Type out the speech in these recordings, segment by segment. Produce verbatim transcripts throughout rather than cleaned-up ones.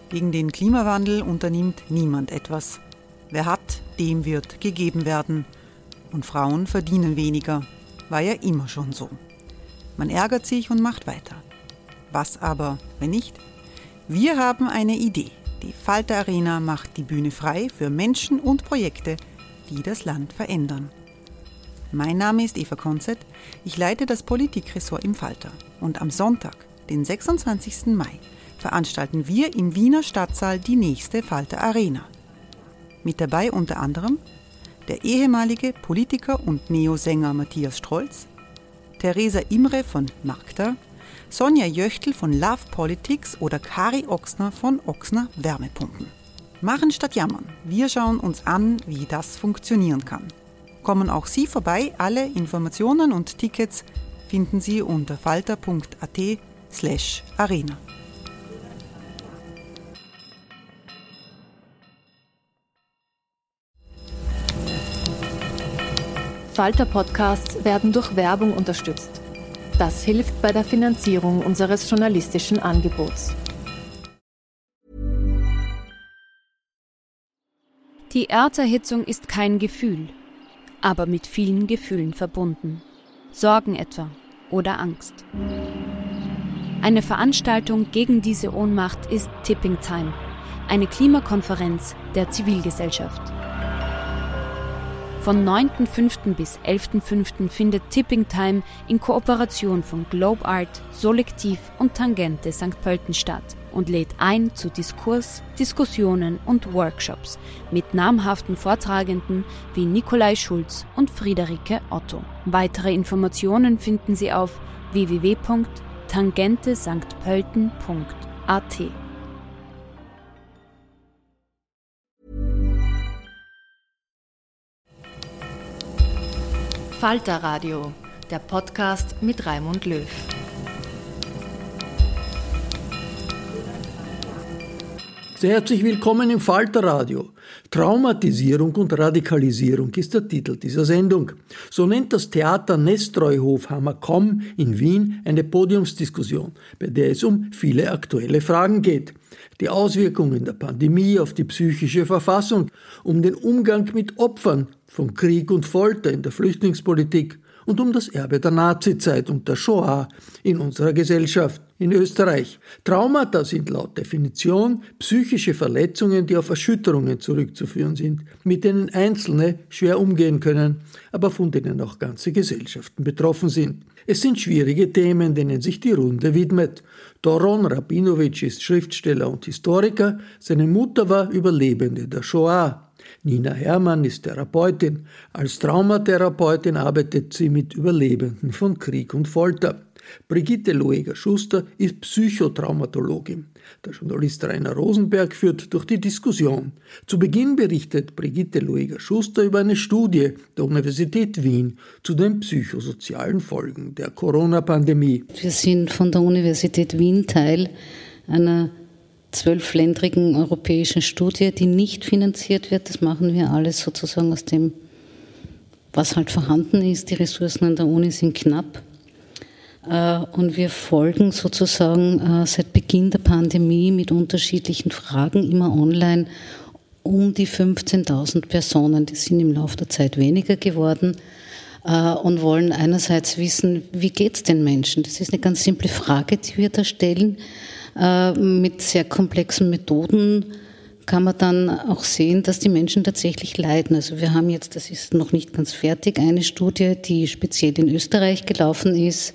Gegen den Klimawandel unternimmt niemand etwas. Wer hat, dem wird gegeben werden. Und Frauen verdienen weniger. War ja immer schon so. Man ärgert sich und macht weiter. Was aber, wenn nicht? Wir haben eine Idee. Die Falter Arena macht die Bühne frei für Menschen und Projekte, die das Land verändern. Mein Name ist Eva Konzett. Ich leite das Politikressort im Falter. Und am Sonntag, den sechsundzwanzigsten Mai, veranstalten wir im Wiener Stadtsaal die nächste Falter Arena. Mit dabei unter anderem der ehemalige Politiker und Neosänger Matthias Strolz, Theresa Imre von Magda, Sonja Jöchtl von Love Politics oder Kari Ochsner von Ochsner Wärmepumpen. Machen statt jammern. Wir schauen uns an, wie das funktionieren kann. Kommen auch Sie vorbei. Alle Informationen und Tickets finden Sie unter falter punkt at slash arena. Falter-Podcasts werden durch Werbung unterstützt. Das hilft bei der Finanzierung unseres journalistischen Angebots. Die Erderhitzung ist kein Gefühl, aber mit vielen Gefühlen verbunden. Sorgen etwa oder Angst. Eine Veranstaltung gegen diese Ohnmacht ist Tipping Time, eine Klimakonferenz der Zivilgesellschaft. Von neunten fünften bis elften fünften findet Tipping Time in Kooperation von Globe Art, Solektiv und Tangente Sankt Pölten statt und lädt ein zu Diskurs, Diskussionen und Workshops mit namhaften Vortragenden wie Nikolai Schulz und Friederike Otto. Weitere Informationen finden Sie auf w w w punkt tangente sankt pölten punkt a t. Falter Radio, der Podcast mit Raimund Löw. Sehr herzlich willkommen im Falter Radio. Traumatisierung und Radikalisierung ist der Titel dieser Sendung. So nennt das Theater Nestroy Hofhammer Komm in Wien eine Podiumsdiskussion, bei der es um viele aktuelle Fragen geht. Die Auswirkungen der Pandemie auf die psychische Verfassung, um den Umgang mit Opfern von Krieg und Folter in der Flüchtlingspolitik und um das Erbe der Nazizeit und der Shoah in unserer Gesellschaft in Österreich. Traumata sind laut Definition psychische Verletzungen, die auf Erschütterungen zurückzuführen sind, mit denen Einzelne schwer umgehen können, aber von denen auch ganze Gesellschaften betroffen sind. Es sind schwierige Themen, denen sich die Runde widmet. Doron Rabinovic ist Schriftsteller und Historiker, seine Mutter war Überlebende der Shoah. Nina Herrmann ist Therapeutin. Als Traumatherapeutin arbeitet sie mit Überlebenden von Krieg und Folter. Brigitte Loeger-Schuster ist Psychotraumatologin. Der Journalist Rainer Rosenberg führt durch die Diskussion. Zu Beginn berichtet Brigitte Loeger-Schuster über eine Studie der Universität Wien zu den psychosozialen Folgen der Corona-Pandemie. Wir sind von der Universität Wien Teil einer zwölfländrigen europäischen Studie, die nicht finanziert wird. Das machen wir alles sozusagen aus dem, was halt vorhanden ist. Die Ressourcen an der Uni sind knapp. Und wir folgen sozusagen seit Beginn der Pandemie mit unterschiedlichen Fragen, immer online, um die fünfzehntausend Personen. Die sind im Laufe der Zeit weniger geworden und wollen einerseits wissen, wie geht es den Menschen? Das ist eine ganz simple Frage, die wir da stellen. Mit sehr komplexen Methoden kann man dann auch sehen, dass die Menschen tatsächlich leiden. Also wir haben jetzt, das ist noch nicht ganz fertig, eine Studie, die speziell in Österreich gelaufen ist,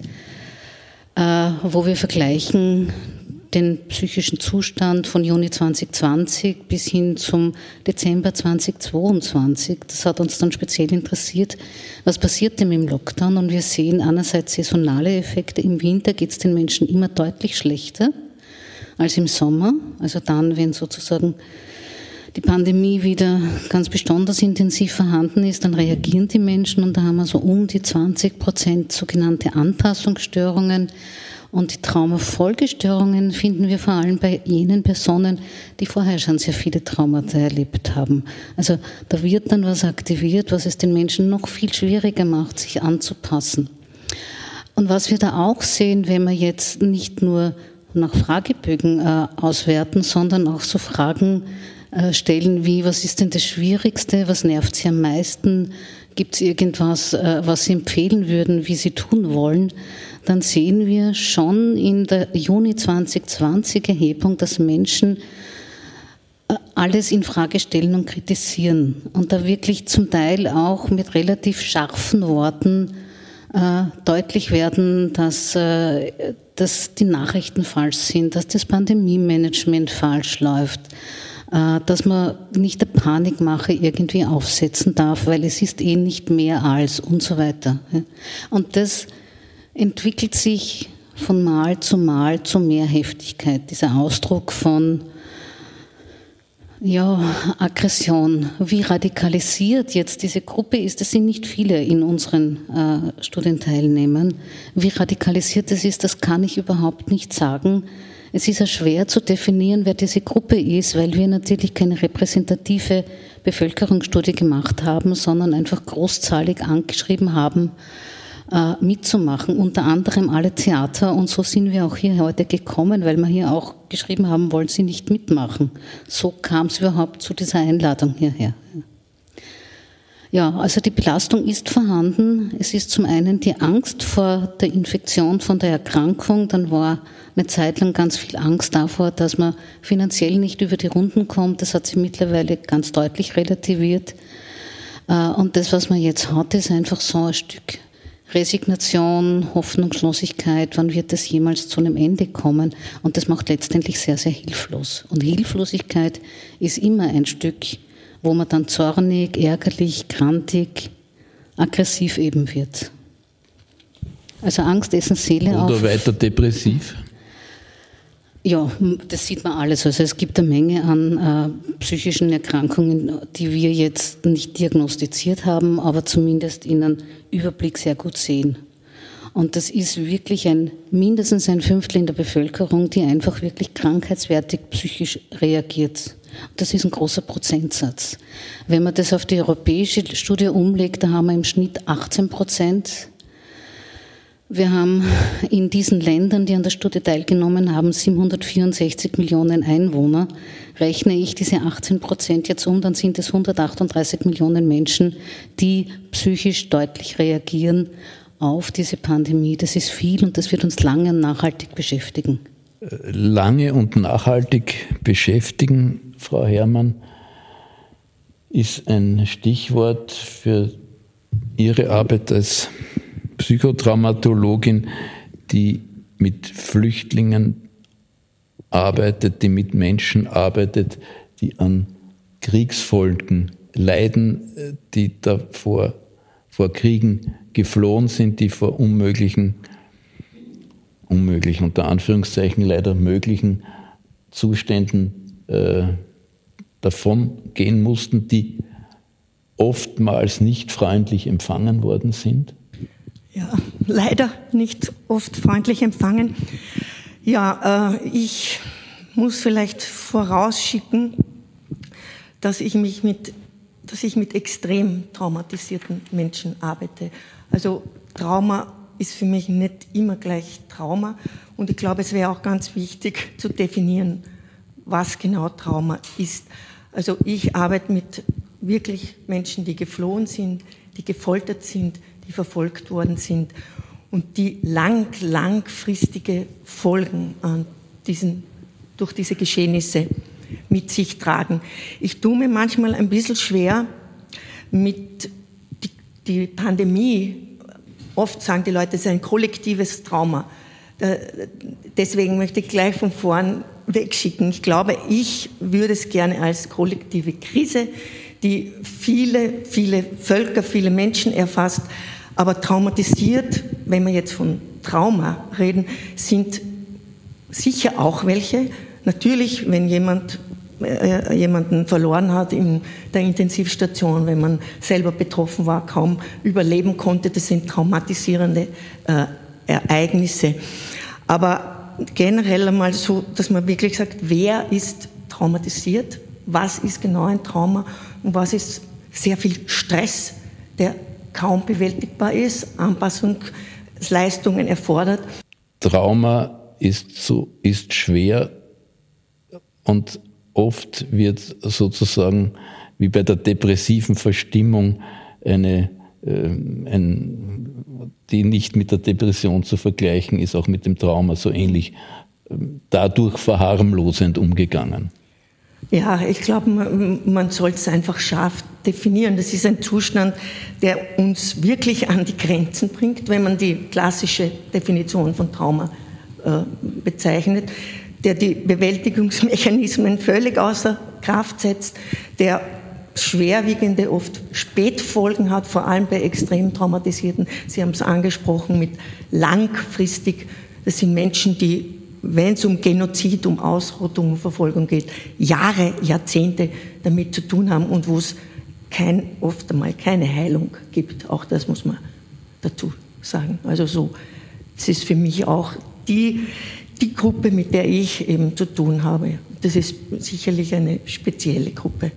wo wir vergleichen den psychischen Zustand von Juni zwanzig zwanzig bis hin zum Dezember zwanzig zweiundzwanzig. Das hat uns dann speziell interessiert, was passiert denn im Lockdown? Und wir sehen einerseits saisonale Effekte. Im Winter geht es den Menschen immer deutlich schlechter als im Sommer, also dann, wenn sozusagen die Pandemie wieder ganz besonders intensiv vorhanden ist, dann reagieren die Menschen und da haben wir so um die zwanzig Prozent sogenannte Anpassungsstörungen und die Traumafolgestörungen finden wir vor allem bei jenen Personen, die vorher schon sehr viele Traumata erlebt haben. Also da wird dann was aktiviert, was es den Menschen noch viel schwieriger macht, sich anzupassen. Und was wir da auch sehen, wenn man jetzt nicht nur nach Fragebögen äh, auswerten, sondern auch so Fragen äh, stellen wie, was ist denn das Schwierigste, was nervt Sie am meisten, gibt es irgendwas, äh, was Sie empfehlen würden, wie Sie tun wollen, dann sehen wir schon in der Juni zwanzig zwanzig Erhebung, dass Menschen alles in Frage stellen und kritisieren und da wirklich zum Teil auch mit relativ scharfen Worten äh, deutlich werden, dass, äh, dass die Nachrichten falsch sind, dass das Pandemie-Management falsch läuft, äh, dass man nicht eine Panikmache irgendwie aufsetzen darf, weil es ist eh nicht mehr als und so weiter. Und das entwickelt sich von Mal zu Mal zu mehr Heftigkeit, dieser Ausdruck von ja, Aggression. Wie radikalisiert jetzt diese Gruppe ist, das sind nicht viele in unseren äh, Studienteilnehmern. Wie radikalisiert es ist, das kann ich überhaupt nicht sagen. Es ist ja schwer zu definieren, wer diese Gruppe ist, weil wir natürlich keine repräsentative Bevölkerungsstudie gemacht haben, sondern einfach großzahlig angeschrieben haben, mitzumachen, unter anderem alle Theater, und so sind wir auch hier heute gekommen, weil wir hier auch geschrieben haben, wollen Sie nicht mitmachen. So kam es überhaupt zu dieser Einladung hierher. Ja, also die Belastung ist vorhanden. Es ist zum einen die Angst vor der Infektion, von der Erkrankung. Dann war eine Zeit lang ganz viel Angst davor, dass man finanziell nicht über die Runden kommt. Das hat sich mittlerweile ganz deutlich relativiert. Und das, was man jetzt hat, ist einfach so ein Stück Resignation, Hoffnungslosigkeit, wann wird das jemals zu einem Ende kommen? Und das macht letztendlich sehr, sehr hilflos. Und Hilflosigkeit ist immer ein Stück, wo man dann zornig, ärgerlich, grantig, aggressiv eben wird. Also Angst essen Seele auf. Oder weiter depressiv? Ja, das sieht man alles. Also es gibt eine Menge an äh, psychischen Erkrankungen, die wir jetzt nicht diagnostiziert haben, aber zumindest in einem Überblick sehr gut sehen. Und das ist wirklich ein mindestens ein Fünftel in der Bevölkerung, die einfach wirklich krankheitswertig psychisch reagiert. Das ist ein großer Prozentsatz. Wenn man das auf die europäische Studie umlegt, da haben wir im Schnitt achtzehn Prozent. Wir haben in diesen Ländern, die an der Studie teilgenommen haben, siebenhundertvierundsechzig Millionen Einwohner. Rechne ich diese achtzehn Prozent jetzt um, dann sind es hundertachtunddreißig Millionen Menschen, die psychisch deutlich reagieren auf diese Pandemie. Das ist viel und das wird uns lange und nachhaltig beschäftigen. Lange und nachhaltig beschäftigen, Frau Herrmann, ist ein Stichwort für Ihre Arbeit als Psychotraumatologin, die mit Flüchtlingen arbeitet, die mit Menschen arbeitet, die an Kriegsfolgen leiden, die davor vor Kriegen geflohen sind, die vor unmöglichen, unmöglichen, unter Anführungszeichen leider möglichen Zuständen äh, davon gehen mussten, die oftmals nicht freundlich empfangen worden sind. Ja, leider nicht oft freundlich empfangen. Ja, äh, ich muss vielleicht vorausschicken, dass ich mich mit, dass ich mit extrem traumatisierten Menschen arbeite. Also Trauma ist für mich nicht immer gleich Trauma. Und ich glaube, es wäre auch ganz wichtig zu definieren, was genau Trauma ist. Also ich arbeite mit wirklich Menschen, die geflohen sind, die gefoltert sind, die verfolgt worden sind und die lang, langfristige Folgen an diesen, durch diese Geschehnisse mit sich tragen. Ich tue mir manchmal ein bisschen schwer mit die, die Pandemie. Oft sagen die Leute, es ist ein kollektives Trauma. Deswegen möchte ich gleich von vorn wegschicken. Ich glaube, ich würde es gerne als kollektive Krise, die viele, viele Völker, viele Menschen erfasst, aber traumatisiert, wenn wir jetzt von Trauma reden, sind sicher auch welche. Natürlich, wenn jemand äh, jemanden verloren hat in der Intensivstation, wenn man selber betroffen war, kaum überleben konnte, das sind traumatisierende äh, Ereignisse. Aber generell einmal so, dass man wirklich sagt, wer ist traumatisiert, was ist genau ein Trauma und was ist sehr viel Stress, der kaum bewältigbar ist, Anpassungsleistungen erfordert. Trauma ist, so, ist schwer und oft wird sozusagen wie bei der depressiven Verstimmung eine, äh, ein, die nicht mit der Depression zu vergleichen ist, auch mit dem Trauma so ähnlich, äh, dadurch verharmlosend umgegangen. Ja, ich glaube, man, man soll es einfach scharf definieren. Das ist ein Zustand, der uns wirklich an die Grenzen bringt, wenn man die klassische Definition von Trauma äh, bezeichnet, der die Bewältigungsmechanismen völlig außer Kraft setzt, der schwerwiegende, oft Spätfolgen hat, vor allem bei extrem Traumatisierten. Sie haben es angesprochen mit langfristig, das sind Menschen, die, wenn es um Genozid, um Ausrottung, um Verfolgung geht, Jahre, Jahrzehnte damit zu tun haben und wo es kein, oft einmal keine Heilung gibt. Auch das muss man dazu sagen. Also so, das ist für mich auch die, die Gruppe, mit der ich eben zu tun habe. Das ist sicherlich eine spezielle Gruppe.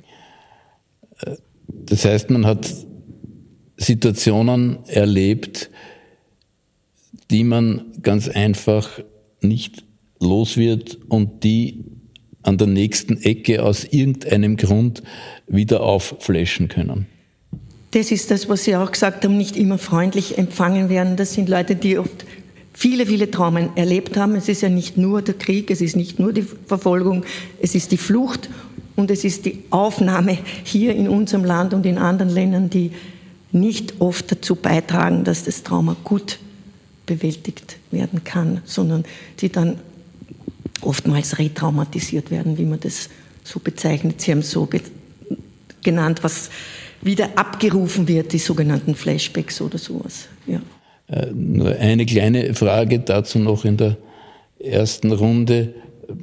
Das heißt, man hat Situationen erlebt, die man ganz einfach nicht los wird und die an der nächsten Ecke aus irgendeinem Grund wieder aufflashen können. Das ist das, was Sie auch gesagt haben, nicht immer freundlich empfangen werden. Das sind Leute, die oft viele, viele Traumen erlebt haben. Es ist ja nicht nur der Krieg, es ist nicht nur die Verfolgung, es ist die Flucht und es ist die Aufnahme hier in unserem Land und in anderen Ländern, die nicht oft dazu beitragen, dass das Trauma gut bewältigt werden kann, sondern die dann oftmals retraumatisiert werden, wie man das so bezeichnet. Sie haben es so ge- genannt, was wieder abgerufen wird, die sogenannten Flashbacks oder sowas. Ja. Äh, nur eine kleine Frage dazu noch in der ersten Runde.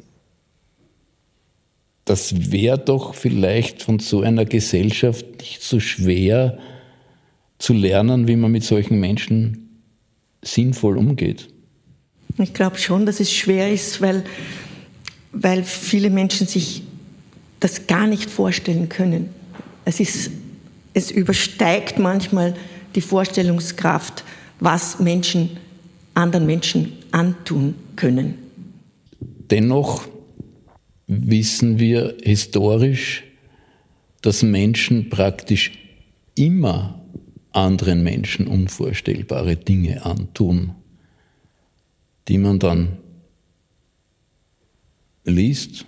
Das wäre doch vielleicht von so einer Gesellschaft nicht so schwer zu lernen, wie man mit solchen Menschen sinnvoll umgeht. Ich glaube schon, dass es schwer ist, weil, weil viele Menschen sich das gar nicht vorstellen können. Es ist, es übersteigt manchmal die Vorstellungskraft, was Menschen anderen Menschen antun können. Dennoch wissen wir historisch, dass Menschen praktisch immer anderen Menschen unvorstellbare Dinge antun, die man dann liest,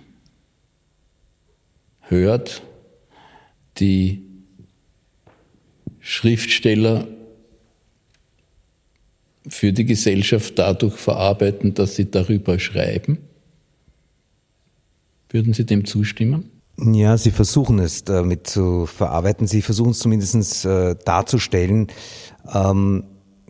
hört, die Schriftsteller für die Gesellschaft dadurch verarbeiten, dass sie darüber schreiben. Würden Sie dem zustimmen? Ja, Sie versuchen es damit zu verarbeiten. Sie versuchen es zumindest äh, darzustellen. Ähm,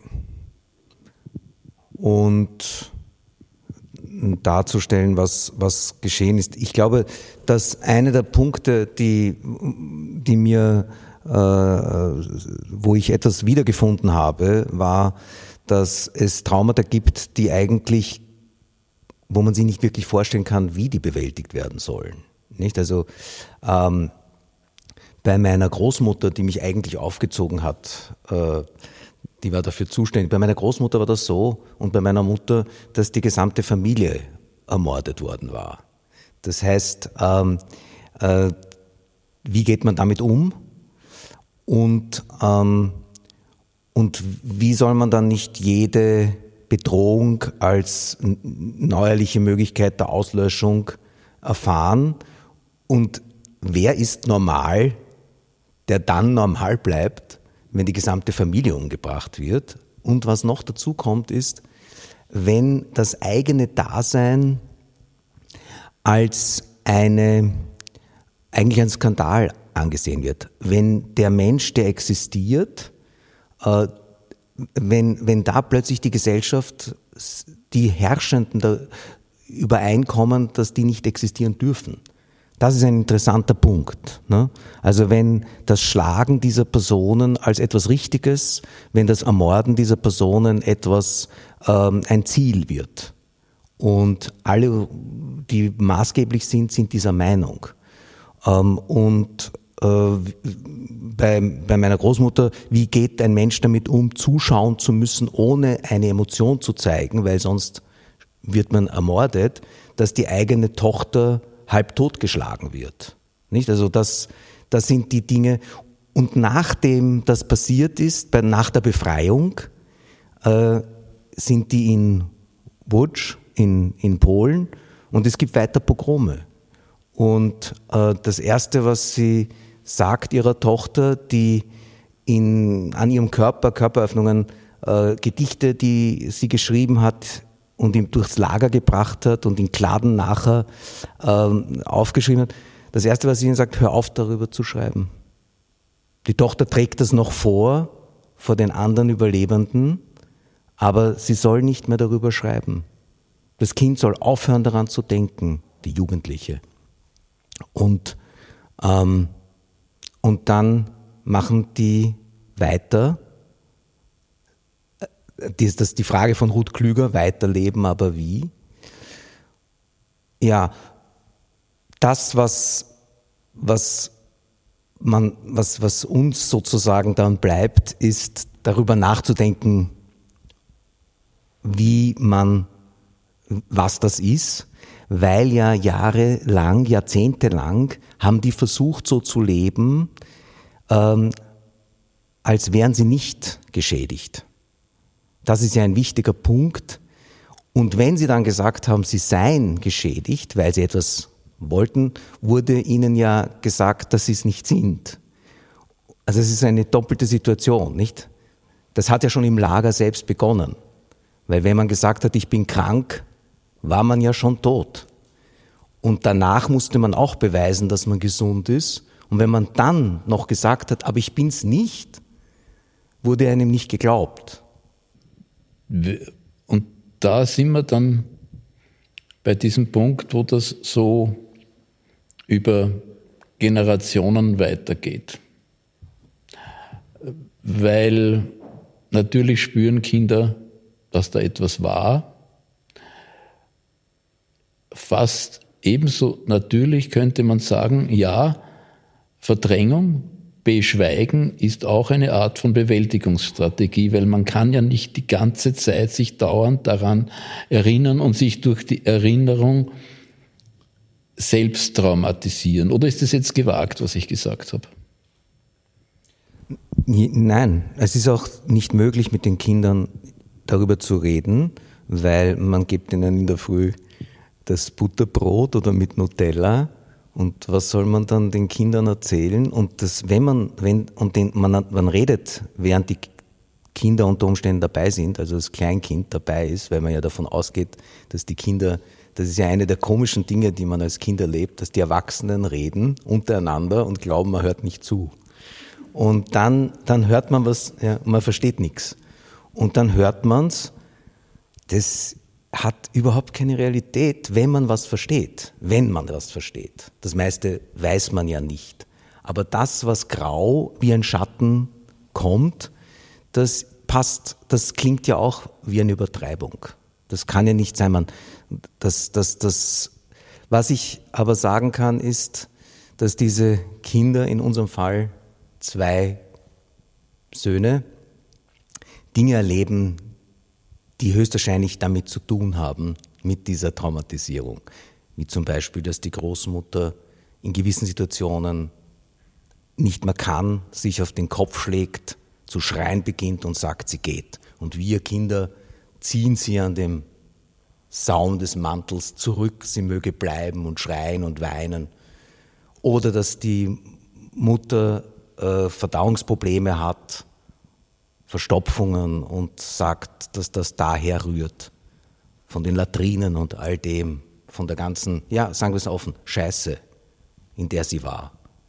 und darzustellen, was, was geschehen ist. Ich glaube, dass einer der Punkte, die, die mir, äh, wo ich etwas wiedergefunden habe, war, dass es Traumata gibt, die eigentlich, wo man sich nicht wirklich vorstellen kann, wie die bewältigt werden sollen. Nicht? Also ähm, bei meiner Großmutter, die mich eigentlich aufgezogen hat, äh, die war dafür zuständig. Bei meiner Großmutter war das so und bei meiner Mutter, dass die gesamte Familie ermordet worden war. Das heißt, ähm, äh, wie geht man damit um? Und, ähm, und wie soll man dann nicht jede Bedrohung als neuerliche Möglichkeit der Auslöschung erfahren? Und wer ist normal, der dann normal bleibt, wenn die gesamte Familie umgebracht wird? Und was noch dazu kommt, ist, wenn das eigene Dasein als eine, eigentlich ein Skandal angesehen wird. Wenn der Mensch, der existiert, äh, wenn, wenn da plötzlich die Gesellschaft, die Herrschenden da übereinkommen, dass die nicht existieren dürfen. Das ist ein interessanter Punkt. Ne? Also wenn das Schlagen dieser Personen als etwas Richtiges, wenn das Ermorden dieser Personen etwas, ähm, ein Ziel wird. Und alle, die maßgeblich sind, sind dieser Meinung. Ähm, und äh, bei, bei meiner Großmutter, wie geht ein Mensch damit um, zuschauen zu müssen, ohne eine Emotion zu zeigen, weil sonst wird man ermordet, dass die eigene Tochter halb totgeschlagen wird. Nicht? Also das, das sind die Dinge. Und nachdem das passiert ist, bei, nach der Befreiung, äh, sind die in Łódź, in, in Polen, und es gibt weiter Pogrome. Und äh, das Erste, was sie sagt ihrer Tochter, die in, an ihrem Körper, Körperöffnungen, äh, Gedichte, die sie geschrieben hat und ihm durchs Lager gebracht hat und in Kladen nachher äh, aufgeschrieben hat, das Erste, was sie ihnen sagt, hör auf, darüber zu schreiben. Die Tochter trägt das noch vor, vor den anderen Überlebenden, aber sie soll nicht mehr darüber schreiben. Das Kind soll aufhören, daran zu denken, die Jugendliche. Und, ähm, und dann machen die weiter. Das ist die Frage von Ruth Klüger, weiterleben, aber wie? Ja, das, was, was, man, was, was uns sozusagen dann bleibt, ist darüber nachzudenken, wie man, was das ist, weil ja jahrelang, jahrzehntelang haben die versucht, so zu leben, ähm, als wären sie nicht geschädigt. Das ist ja ein wichtiger Punkt. Und wenn sie dann gesagt haben, sie seien geschädigt, weil sie etwas wollten, wurde ihnen ja gesagt, dass sie es nicht sind. Also es ist eine doppelte Situation, nicht? Das hat ja schon im Lager selbst begonnen. Weil wenn man gesagt hat, ich bin krank, war man ja schon tot. Und danach musste man auch beweisen, dass man gesund ist. Und wenn man dann noch gesagt hat, aber ich bin's nicht, wurde einem nicht geglaubt. Und da sind wir dann bei diesem Punkt, wo das so über Generationen weitergeht. Weil natürlich spüren Kinder, dass da etwas war. Fast ebenso natürlich könnte man sagen, ja, Verdrängung, Beschweigen ist auch eine Art von Bewältigungsstrategie, weil man kann ja nicht die ganze Zeit sich dauernd daran erinnern und sich durch die Erinnerung selbst traumatisieren. Oder ist das jetzt gewagt, was ich gesagt habe? Nein, es ist auch nicht möglich, mit den Kindern darüber zu reden, weil man gibt ihnen in der Früh das Butterbrot oder mit Nutella. Und was soll man dann den Kindern erzählen? Und das, wenn man, wenn, und den, man, man redet, während die Kinder unter Umständen dabei sind, also das Kleinkind dabei ist, weil man ja davon ausgeht, dass die Kinder, das ist ja eine der komischen Dinge, die man als Kind erlebt, dass die Erwachsenen reden untereinander und glauben, man hört nicht zu. Und dann, dann hört man was, ja, man versteht nichts. Und dann hört man's, das hat überhaupt keine Realität, wenn man was versteht, wenn man was versteht. Das meiste weiß man ja nicht. Aber das, was grau wie ein Schatten kommt, das passt, das klingt ja auch wie eine Übertreibung. Das kann ja nicht sein, man, das, das, das, was ich aber sagen kann, ist, dass diese Kinder, in unserem Fall zwei Söhne, Dinge erleben, die höchstwahrscheinlich damit zu tun haben, mit dieser Traumatisierung. Wie zum Beispiel, dass die Großmutter in gewissen Situationen nicht mehr kann, sich auf den Kopf schlägt, zu schreien beginnt und sagt, sie geht. Und wir Kinder ziehen sie an dem Saum des Mantels zurück, sie möge bleiben und schreien und weinen. Oder dass die Mutter äh, Verdauungsprobleme hat, Verstopfungen und sagt, dass das daher rührt, von den Latrinen und all dem, von der ganzen, ja, sagen wir es offen, Scheiße, in der sie war.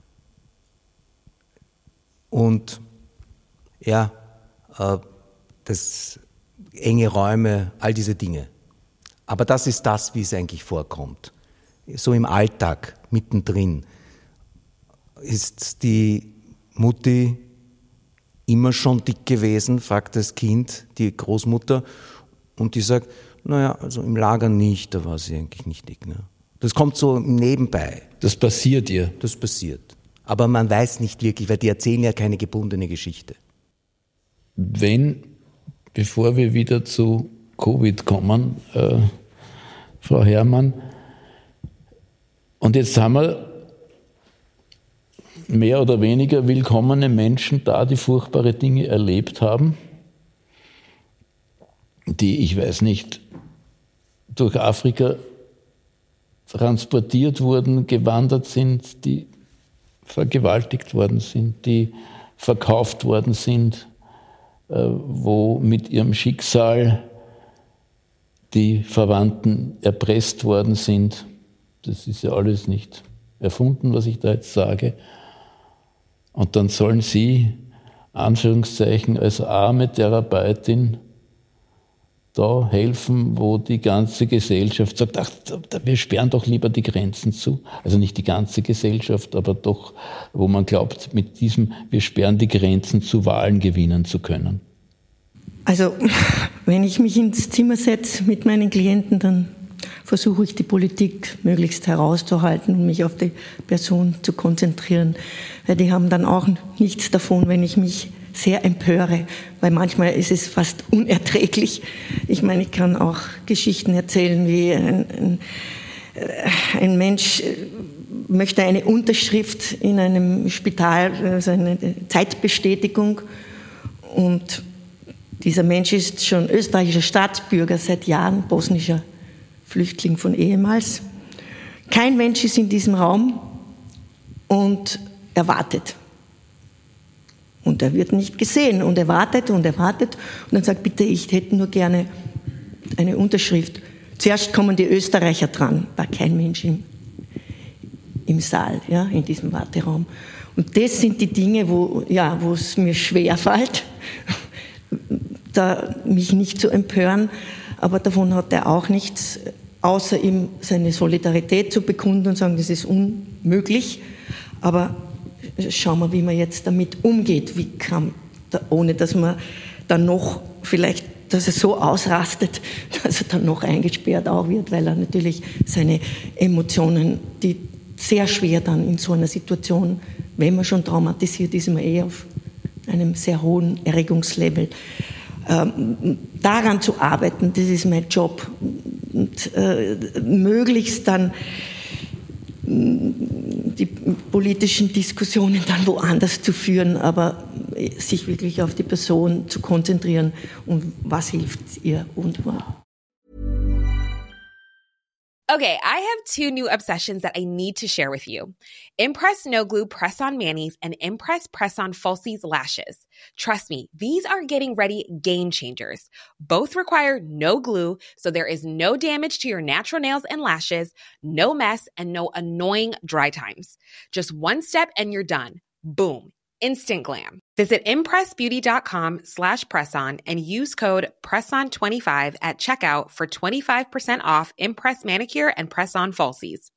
Und ja, äh, das enge Räume, all diese Dinge. Aber das ist das, wie es eigentlich vorkommt. So im Alltag, mittendrin, ist die Mutti immer schon dick gewesen, fragt das Kind die Großmutter, und die sagt, naja, also im Lager nicht, da war sie eigentlich nicht dick. Ne? Das kommt so nebenbei. Das passiert ihr? Das passiert. Aber man weiß nicht wirklich, weil die erzählen ja keine gebundene Geschichte. Wenn, bevor wir wieder zu Covid kommen, äh, Frau Herrmann. Und jetzt haben wir mehr oder weniger willkommene Menschen da, die furchtbare Dinge erlebt haben, die, ich weiß nicht, durch Afrika transportiert wurden, gewandert sind, die vergewaltigt worden sind, die verkauft worden sind, wo mit ihrem Schicksal die Verwandten erpresst worden sind. Das ist ja alles nicht erfunden, was ich da jetzt sage. Und dann sollen Sie, Anführungszeichen, als arme Therapeutin da helfen, wo die ganze Gesellschaft sagt, ach, wir sperren doch lieber die Grenzen zu. Also nicht die ganze Gesellschaft, aber doch, wo man glaubt, mit diesem, wir sperren die Grenzen zu, Wahlen gewinnen zu können. Also, wenn ich mich ins Zimmer setze mit meinen Klienten, dann versuche ich, die Politik möglichst herauszuhalten und mich auf die Person zu konzentrieren. Weil die haben dann auch nichts davon, wenn ich mich sehr empöre, weil manchmal ist es fast unerträglich. Ich meine, ich kann auch Geschichten erzählen, wie ein, ein, ein Mensch möchte eine Unterschrift in einem Spital, also eine Zeitbestätigung, und dieser Mensch ist schon österreichischer Staatsbürger seit Jahren, bosnischer Flüchtling von ehemals. Kein Mensch ist in diesem Raum und er wartet. Und er wird nicht gesehen und er wartet und er wartet und dann sagt, bitte, ich hätte nur gerne eine Unterschrift. Zuerst kommen die Österreicher dran, war kein Mensch im, im Saal, ja, in diesem Warteraum. Und das sind die Dinge, wo, ja, wo es mir schwerfällt, da mich nicht zu empören, aber davon hat er auch nichts, außer ihm seine Solidarität zu bekunden und sagen, das ist unmöglich, aber schauen wir, wie man jetzt damit umgeht, wie kann, ohne dass man dann noch vielleicht, dass er so ausrastet, dass er dann noch eingesperrt auch wird, weil er natürlich seine Emotionen, die sehr schwer dann in so einer Situation, wenn man schon traumatisiert ist, man eh auf einem sehr hohen Erregungslevel. Ähm, daran zu arbeiten, das ist mein Job. Und äh, möglichst dann die politischen Diskussionen dann woanders zu führen, aber sich wirklich auf die Person zu konzentrieren und was hilft ihr und was. Okay, I have two new obsessions that I need to share with you. Impress No Glue Press-On Manis and Impress Press-On Falsies Lashes. Trust me, these are getting ready game changers. Both require no glue, so there is no damage to your natural nails and lashes, no mess, and no annoying dry times. Just one step and you're done. Boom. Instant glam. Visit impressbeauty.com slash presson and use code presson twenty-five at checkout for twenty-five percent off Impress Manicure and Press-On Falsies.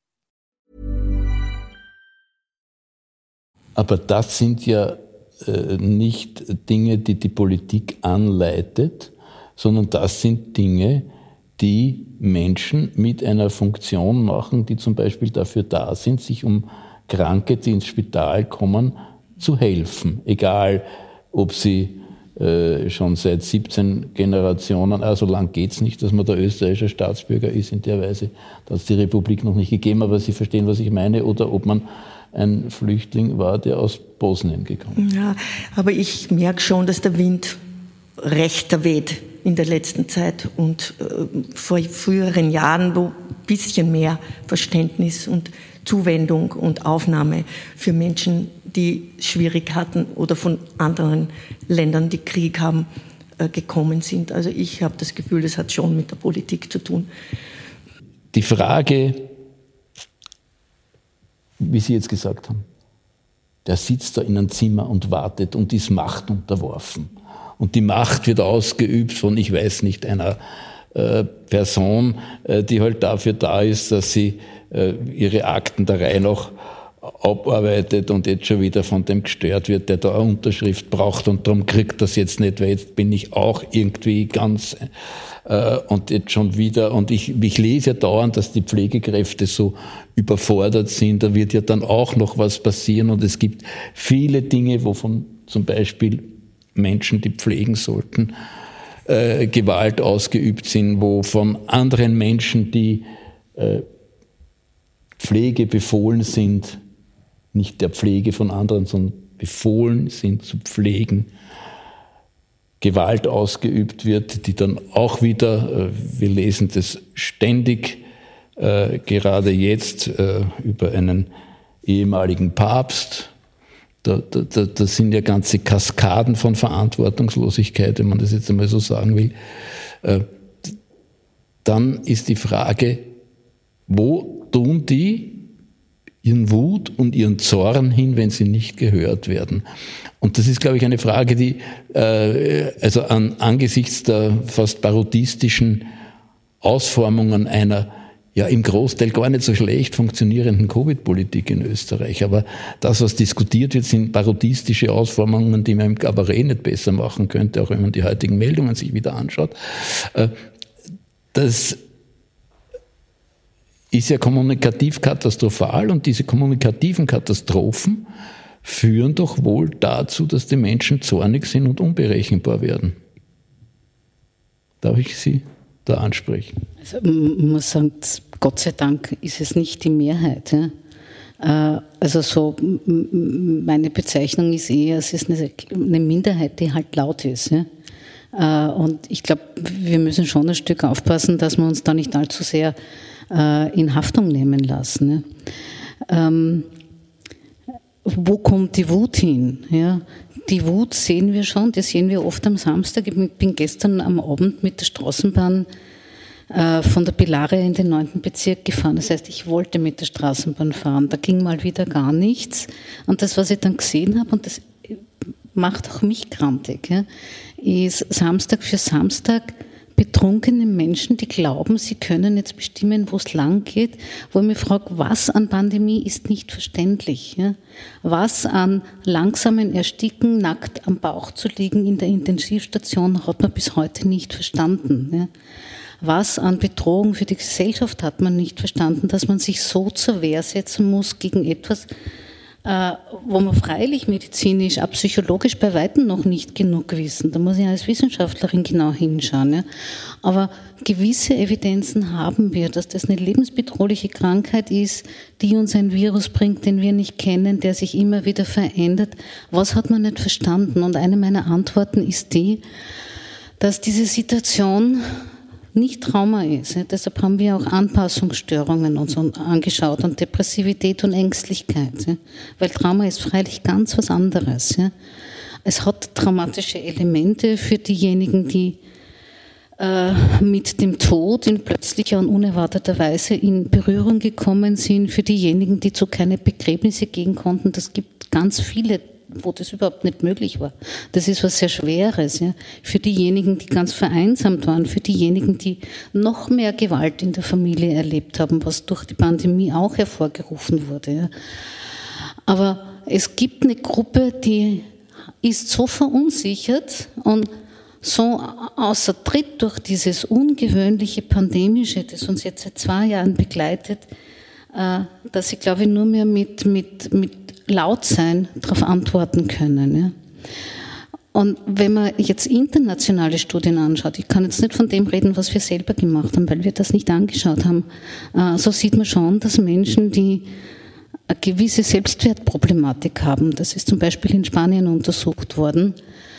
Aber das sind ja äh, nicht Dinge, die die Politik anleitet, sondern das sind Dinge, die Menschen mit einer Funktion machen, die zum Beispiel dafür da sind, sich um Kranke, die ins Spital kommen, zu helfen, egal ob sie äh, schon seit siebzehn Generationen, also lang geht's nicht, dass man der österreichische Staatsbürger ist in der Weise, da hat es die Republik noch nicht gegeben, aber Sie verstehen, was ich meine, oder ob man ein Flüchtling war, der aus Bosnien gekommen ist. Ja, aber ich merke schon, dass der Wind rechter weht in der letzten Zeit und äh, vor früheren Jahren, wo ein bisschen mehr Verständnis und Zuwendung und Aufnahme für Menschen, die schwierig hatten oder von anderen Ländern, die Krieg haben, äh, gekommen sind. Also ich habe das Gefühl, das hat schon mit der Politik zu tun. Die Frage, wie Sie jetzt gesagt haben, der sitzt da in einem Zimmer und wartet und ist Macht unterworfen. Und die Macht wird ausgeübt von, ich weiß nicht, einer äh, Person, äh, die halt dafür da ist, dass sie äh, ihre Akten der Reihe nach abarbeitet und jetzt schon wieder von dem gestört wird, der da eine Unterschrift braucht und darum kriegt das jetzt nicht, weil jetzt bin ich auch irgendwie ganz äh, und jetzt schon wieder und ich, ich lese ja dauernd, dass die Pflegekräfte so überfordert sind, da wird ja dann auch noch was passieren und es gibt viele Dinge, wovon zum Beispiel Menschen, die pflegen sollten, äh, Gewalt ausgeübt sind, wo von anderen Menschen, die äh, Pflege befohlen sind, nicht der Pflege von anderen, sondern befohlen sind zu pflegen, Gewalt ausgeübt wird, die dann auch wieder, wir lesen das ständig, äh, gerade jetzt äh, über einen ehemaligen Papst, da, da, da sind ja ganze Kaskaden von Verantwortungslosigkeit, wenn man das jetzt einmal so sagen will. Äh, dann ist die Frage, wo tun die ihren Wut und ihren Zorn hin, wenn sie nicht gehört werden? Und das ist, glaube ich, eine Frage, die äh, also an, angesichts der fast parodistischen Ausformungen einer ja im Großteil gar nicht so schlecht funktionierenden Covid-Politik in Österreich. Aber das, was diskutiert wird, sind parodistische Ausformungen, die man im Kabarett nicht besser machen könnte, auch wenn man die heutigen Meldungen sich wieder anschaut. Äh, das ist ja kommunikativ katastrophal, und diese kommunikativen Katastrophen führen doch wohl dazu, dass die Menschen zornig sind und unberechenbar werden. Darf ich Sie da ansprechen? Also, man muss sagen, Gott sei Dank ist es nicht die Mehrheit. Ja? Also so, meine Bezeichnung ist eher, es ist eine Minderheit, die halt laut ist. Ja? Und ich glaube, wir müssen schon ein Stück aufpassen, dass wir uns da nicht allzu sehr in Haftung nehmen lassen. Ja? Ähm, wo kommt die Wut hin? Ja? Die Wut sehen wir schon, die sehen wir oft am Samstag. Ich bin gestern am Abend mit der Straßenbahn äh, von der Pilaria in den neunten Bezirk gefahren. Das heißt, ich wollte mit der Straßenbahn fahren. Da ging mal wieder gar nichts. Und das, was ich dann gesehen habe, und das macht auch mich grantig, ja, ist Samstag für Samstag betrunkene Menschen, die glauben, sie können jetzt bestimmen, wo es lang geht, wo ich mich frage, was an Pandemie ist nicht verständlich? Ja? Was an langsamen Ersticken, nackt am Bauch zu liegen in der Intensivstation, hat man bis heute nicht verstanden. Ja? Was an Bedrohung für die Gesellschaft hat man nicht verstanden, dass man sich so zur Wehr setzen muss gegen etwas, äh, wo wir freilich medizinisch, auch psychologisch bei Weitem noch nicht genug wissen. Da muss ich als Wissenschaftlerin genau hinschauen. Ja. Aber gewisse Evidenzen haben wir, dass das eine lebensbedrohliche Krankheit ist, die uns ein Virus bringt, den wir nicht kennen, der sich immer wieder verändert. Was hat man nicht verstanden? Und eine meiner Antworten ist die, dass diese Situation nicht Trauma ist. Ja. Deshalb haben wir auch Anpassungsstörungen uns angeschaut und Depressivität und Ängstlichkeit. Ja. Weil Trauma ist freilich ganz was anderes. Ja. Es hat traumatische Elemente für diejenigen, die äh, mit dem Tod in plötzlicher und unerwarteter Weise in Berührung gekommen sind, für diejenigen, die zu keine Begräbnisse gehen konnten. Das gibt ganz viele, wo das überhaupt nicht möglich war. Das ist was sehr Schweres. Ja. Für diejenigen, die ganz vereinsamt waren, für diejenigen, die noch mehr Gewalt in der Familie erlebt haben, was durch die Pandemie auch hervorgerufen wurde. Ja. Aber es gibt eine Gruppe, die ist so verunsichert und so außer Tritt durch dieses ungewöhnliche Pandemische, das uns jetzt seit zwei Jahren begleitet, dass sie, glaube ich, nur mehr mit, mit, mit laut sein darauf antworten können. Ja. Und wenn man jetzt internationale Studien anschaut, ich kann jetzt nicht von dem reden, was wir selber gemacht haben, weil wir das nicht angeschaut haben, so sieht man schon, dass Menschen, die eine gewisse Selbstwertproblematik haben, das ist zum Beispiel in Spanien untersucht worden,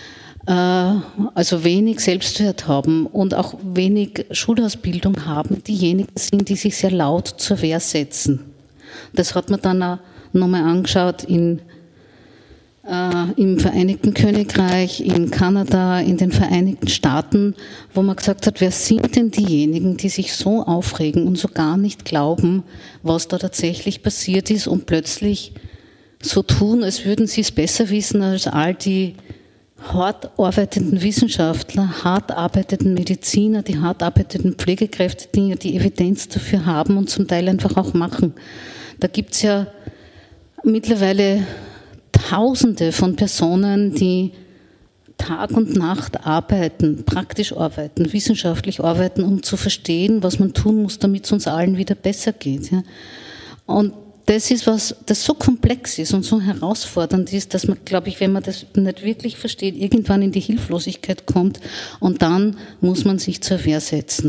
also wenig Selbstwert haben und auch wenig Schulausbildung haben, diejenigen sind, die sich sehr laut zur Wehr setzen. Das hat man dann auch nochmal angeschaut in, äh, im Vereinigten Königreich, in Kanada, in den Vereinigten Staaten, wo man gesagt hat, wer sind denn diejenigen, die sich so aufregen und so gar nicht glauben, was da tatsächlich passiert ist und plötzlich so tun, als würden sie es besser wissen als all die hart arbeitenden Wissenschaftler, hart arbeitenden Mediziner, die hart arbeitenden Pflegekräfte, die ja die Evidenz dafür haben und zum Teil einfach auch machen. Da gibt es ja mittlerweile Tausende von Personen, die Tag und Nacht arbeiten, praktisch arbeiten, wissenschaftlich arbeiten, um zu verstehen, was man tun muss, damit es uns allen wieder besser geht. Ja. Und das ist was, das so komplex ist und so herausfordernd ist, dass man, glaube ich, wenn man das nicht wirklich versteht, irgendwann in die Hilflosigkeit kommt und dann muss man sich zur Wehr setzen.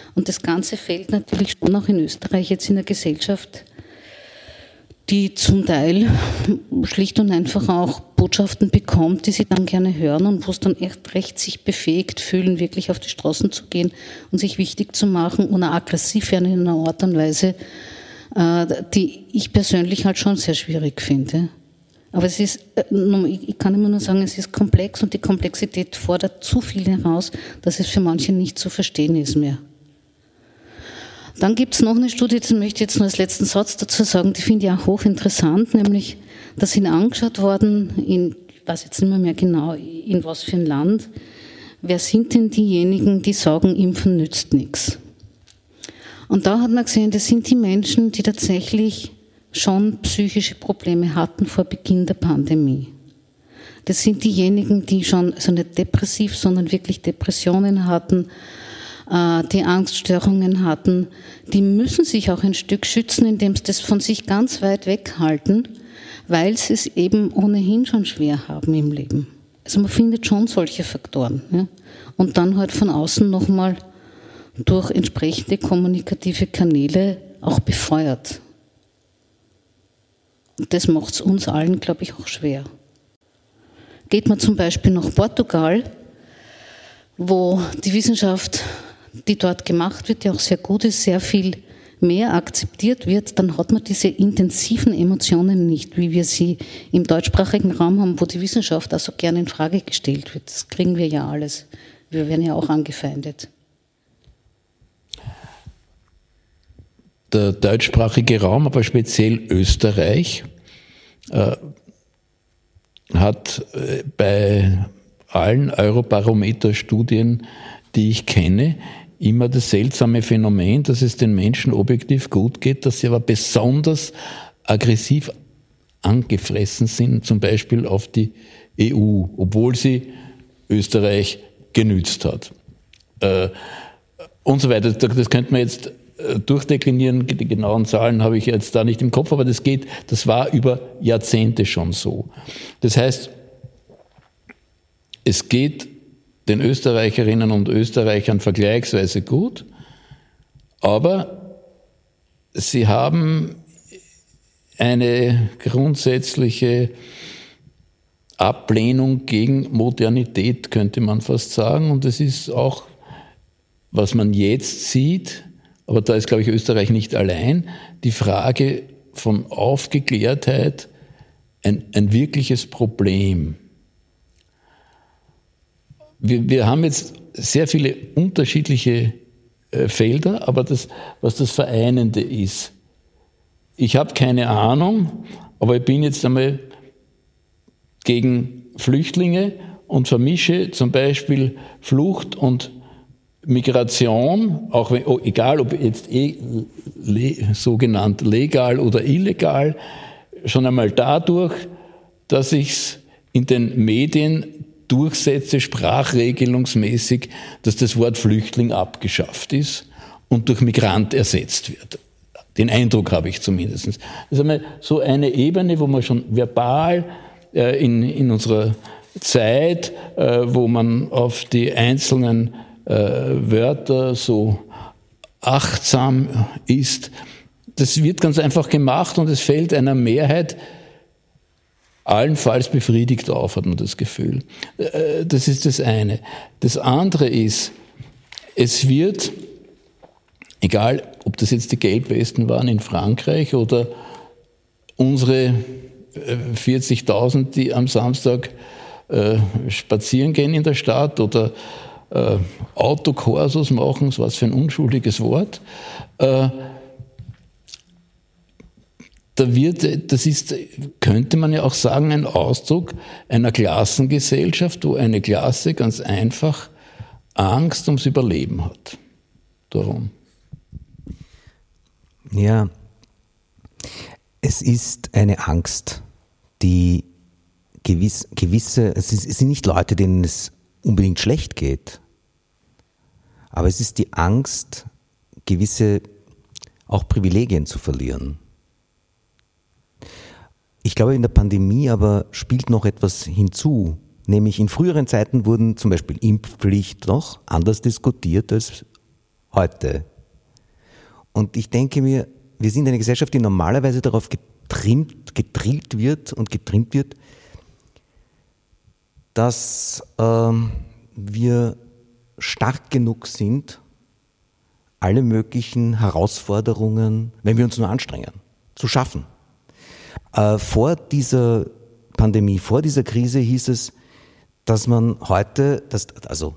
Und das Ganze fällt natürlich schon auch in Österreich jetzt in der Gesellschaft, die zum Teil schlicht und einfach auch Botschaften bekommt, die sie dann gerne hören und wo es dann echt recht sich befähigt fühlen, wirklich auf die Straßen zu gehen und sich wichtig zu machen und auch aggressiv werden in einer Art und Weise, die ich persönlich halt schon sehr schwierig finde. Aber es ist, ich kann immer nur sagen, es ist komplex und die Komplexität fordert zu viel heraus, dass es für manche nicht zu verstehen ist mehr. Dann gibt es noch eine Studie, das möchte ich jetzt nur als letzten Satz dazu sagen, die finde ich auch hochinteressant, nämlich, da sind angeschaut worden, in, ich weiß jetzt nicht mehr, mehr genau, in was für ein Land, wer sind denn diejenigen, die sagen, Impfen nützt nichts. Und da hat man gesehen, das sind die Menschen, die tatsächlich schon psychische Probleme hatten vor Beginn der Pandemie. Das sind diejenigen, die schon, also nicht depressiv, sondern wirklich Depressionen hatten, die Angststörungen hatten, die müssen sich auch ein Stück schützen, indem sie das von sich ganz weit weghalten, weil sie es eben ohnehin schon schwer haben im Leben. Also man findet schon solche Faktoren. Ja? Und dann halt von außen nochmal durch entsprechende kommunikative Kanäle auch befeuert. Und das macht es uns allen, glaube ich, auch schwer. Geht man zum Beispiel nach Portugal, wo die Wissenschaft, die dort gemacht wird, die auch sehr gut ist, sehr viel mehr akzeptiert wird, dann hat man diese intensiven Emotionen nicht, wie wir sie im deutschsprachigen Raum haben, wo die Wissenschaft also gerne in Frage gestellt wird. Das kriegen wir ja alles. Wir werden ja auch angefeindet. Der deutschsprachige Raum, aber speziell Österreich, äh, hat äh, bei allen Eurobarometer-Studien, die ich kenne, immer das seltsame Phänomen, dass es den Menschen objektiv gut geht, dass sie aber besonders aggressiv angefressen sind, zum Beispiel auf die E U, obwohl sie Österreich genützt hat. Äh, und so weiter. Das könnte man jetzt durchdeklinieren, die genauen Zahlen habe ich jetzt da nicht im Kopf, aber das geht, das war über Jahrzehnte schon so. Das heißt, es geht den Österreicherinnen und Österreichern vergleichsweise gut, aber sie haben eine grundsätzliche Ablehnung gegen Modernität, könnte man fast sagen, und das ist auch, was man jetzt sieht, aber da ist, glaube ich, Österreich nicht allein, die Frage von Aufgeklärtheit ein, ein wirkliches Problem. Wir, wir haben jetzt sehr viele unterschiedliche äh, Felder, aber das, was das Vereinende ist, ich habe keine Ahnung, aber ich bin jetzt einmal gegen Flüchtlinge und vermische zum Beispiel Flucht und Migration, auch wenn, oh, egal ob jetzt eh, le, sogenannt legal oder illegal, schon einmal dadurch, dass ich es in den Medien durchsetze, sprachregelungsmäßig, dass das Wort Flüchtling abgeschafft ist und durch Migrant ersetzt wird. Den Eindruck habe ich zumindest. Das ist einmal so eine Ebene, wo man schon verbal äh, in, in unserer Zeit, äh, wo man auf die einzelnen Äh, Wörter so achtsam ist. Das wird ganz einfach gemacht und es fällt einer Mehrheit allenfalls befriedigt auf, hat man das Gefühl. Äh, das ist das eine. Das andere ist, es wird, egal ob das jetzt die Gelbwesten waren in Frankreich oder unsere vierzigtausend, die am Samstag äh, spazieren gehen in der Stadt oder Äh, Autokorsos machen, was für ein unschuldiges Wort. Äh, da wird, das ist, könnte man ja auch sagen, ein Ausdruck einer Klassengesellschaft, wo eine Klasse ganz einfach Angst ums Überleben hat. Darum. Ja, es ist eine Angst, die gewiss, gewisse, es sind nicht Leute, denen es unbedingt schlecht geht. Aber es ist die Angst, gewisse auch Privilegien zu verlieren. Ich glaube, in der Pandemie aber spielt noch etwas hinzu, nämlich in früheren Zeiten wurden zum Beispiel Impfpflicht noch anders diskutiert als heute. Und ich denke mir, wir sind eine Gesellschaft, die normalerweise darauf getrimmt, gedrillt wird und getrimmt wird, dass ähm, wir stark genug sind, alle möglichen Herausforderungen, wenn wir uns nur anstrengen, zu schaffen. Äh, vor dieser Pandemie, vor dieser Krise hieß es, dass man heute, das, also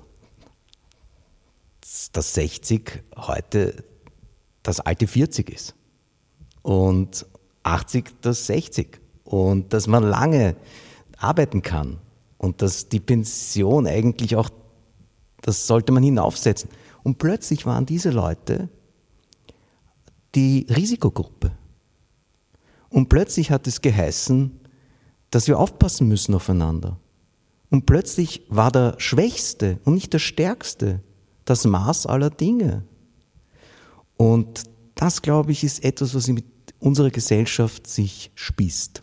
das sechzig heute das alte vierzig ist und achtzig das sechzig und dass man lange arbeiten kann und dass die Pension eigentlich auch, das sollte man hinaufsetzen. Und plötzlich waren diese Leute die Risikogruppe. Und plötzlich hat es geheißen, dass wir aufpassen müssen aufeinander. Und plötzlich war der Schwächste und nicht der Stärkste das Maß aller Dinge. Und das, glaube ich, ist etwas, was mit unserer Gesellschaft sich spießt.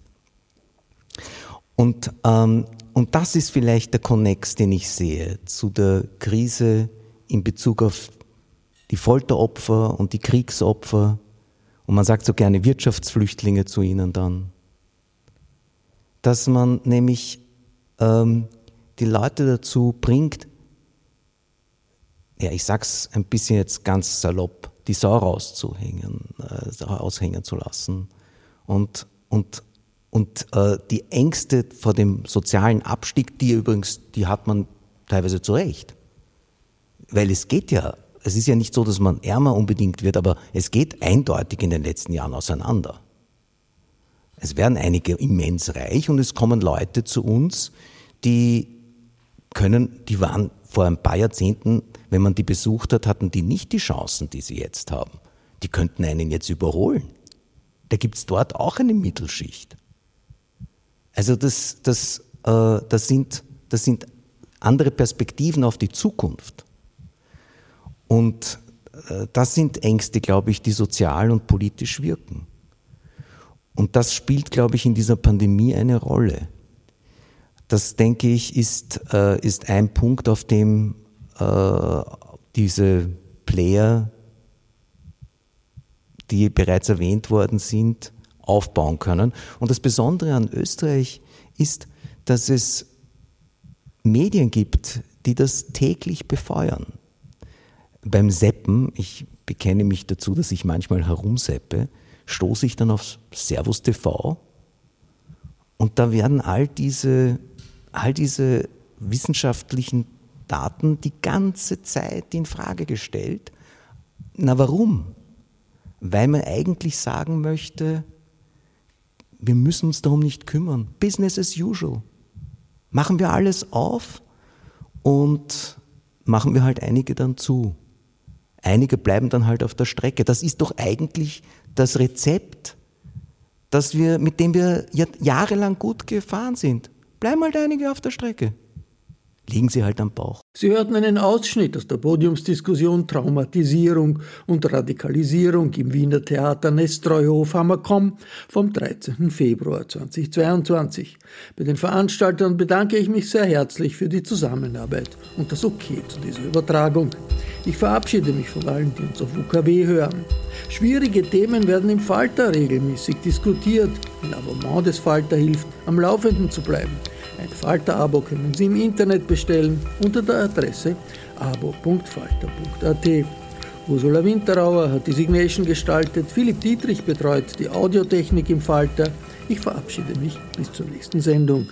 Und, ähm, und das ist vielleicht der Konnex, den ich sehe zu der Krise in Bezug auf die Folteropfer und die Kriegsopfer. Und man sagt so gerne Wirtschaftsflüchtlinge zu ihnen dann. Dass man nämlich ähm, die Leute dazu bringt, ja, ich sag's ein bisschen jetzt ganz salopp, die Sau rauszuhängen, äh, aushängen zu lassen. Und, und, und äh, die Ängste vor dem sozialen Abstieg, die übrigens, die hat man teilweise zu Recht. Weil es geht ja, es ist ja nicht so, dass man ärmer unbedingt wird, aber es geht eindeutig in den letzten Jahren auseinander. Es werden einige immens reich und es kommen Leute zu uns, die können, die waren vor ein paar Jahrzehnten, wenn man die besucht hat, hatten die nicht die Chancen, die sie jetzt haben. Die könnten einen jetzt überholen. Da gibt es dort auch eine Mittelschicht. Also das, das, äh, das, sind, das sind andere Perspektiven auf die Zukunft. Und äh, das sind Ängste, glaube ich, die sozial und politisch wirken. Und das spielt, glaube ich, in dieser Pandemie eine Rolle. Das, denke ich, ist, äh, ist ein Punkt, auf dem äh, diese Player, die bereits erwähnt worden sind, aufbauen können. Und das Besondere an Österreich ist, dass es Medien gibt, die das täglich befeuern. Beim Seppen, ich bekenne mich dazu, dass ich manchmal herumseppe, stoße ich dann auf Servus T V und da werden all diese, all diese wissenschaftlichen Daten die ganze Zeit in Frage gestellt. Na warum? Weil man eigentlich sagen möchte, wir müssen uns darum nicht kümmern. Business as usual. Machen wir alles auf und machen wir halt einige dann zu. Einige bleiben dann halt auf der Strecke. Das ist doch eigentlich das Rezept, das wir, mit dem wir jahrelang gut gefahren sind. Bleiben halt einige auf der Strecke. Liegen sie halt am Bauch. Sie hörten einen Ausschnitt aus der Podiumsdiskussion Traumatisierung und Radikalisierung im Wiener Theater Nestroyhof Hammerkomm vom dreizehnten Februar zweitausendzweiundzwanzig. Bei den Veranstaltern bedanke ich mich sehr herzlich für die Zusammenarbeit und das Okay zu dieser Übertragung. Ich verabschiede mich von allen, die uns auf U K W hören. Schwierige Themen werden im Falter regelmäßig diskutiert. Ein Abonnement des Falter hilft, am Laufenden zu bleiben. Ein Falter-Abo können Sie im Internet bestellen unter der Adresse abo punkt falter punkt a t. Ursula Winterauer hat die Signation gestaltet, Philipp Dietrich betreut die Audiotechnik im Falter. Ich verabschiede mich bis zur nächsten Sendung.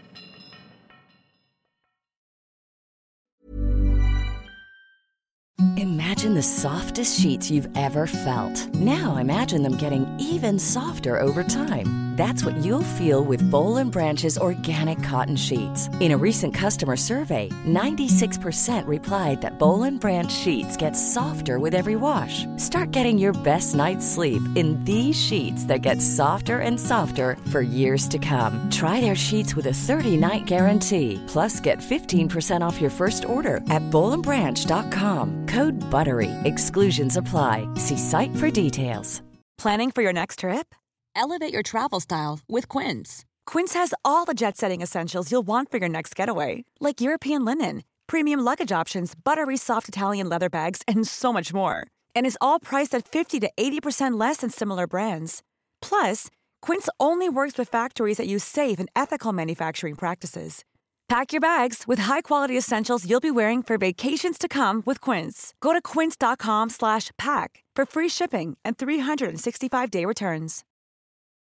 Imagine the softest sheets you've ever felt. Now imagine them getting even softer over time. That's what you'll feel with Boll and Branch's organic cotton sheets. In a recent customer survey, ninety-six percent replied that Boll and Branch sheets get softer with every wash. Start getting your best night's sleep in these sheets that get softer and softer for years to come. Try their sheets with a thirty-night guarantee. Plus, get fifteen percent off your first order at boll and branch dot com. Code BUTTERY. Exclusions apply. See site for details. Planning for your next trip? Elevate your travel style with Quince. Quince has all the jet-setting essentials you'll want for your next getaway, like European linen, premium luggage options, buttery soft Italian leather bags, and so much more. And is all priced at fifty to eighty percent less than similar brands. Plus, Quince only works with factories that use safe and ethical manufacturing practices. Pack your bags with high-quality essentials you'll be wearing for vacations to come with Quince. Go to quince.com slash pack for free shipping and three sixty-five day returns.